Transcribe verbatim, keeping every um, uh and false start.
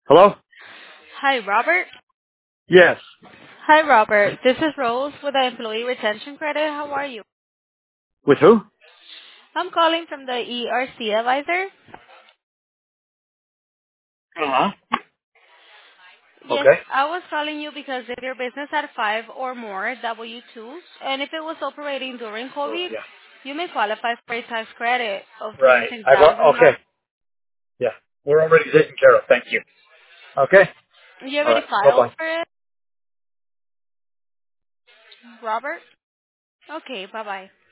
Hello? Hi, Robert. Yes. Hi, Robert. This is Rose with the Employee Retention Credit. How are you? With who? I'm calling from the E R C advisor. Uh-huh. Yes, Okay. I was calling you because if your business had five or more W two's, and if it was operating during Oh, COVID, yeah. you may qualify for a tax credit of Right. twenty-six I've, al- thousand okay. dollars. Yeah. We're already taken care of. Thank you. Okay. You All already right. filed Bye-bye. for it, Robert? Okay, bye-bye.